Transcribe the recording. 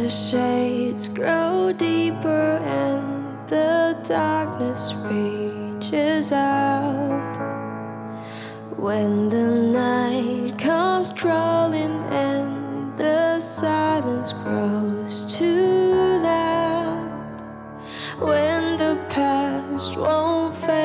the shades grow deeper and the darkness reaches out. When the night comes crawling and the silence grows too loud, when the past won't fade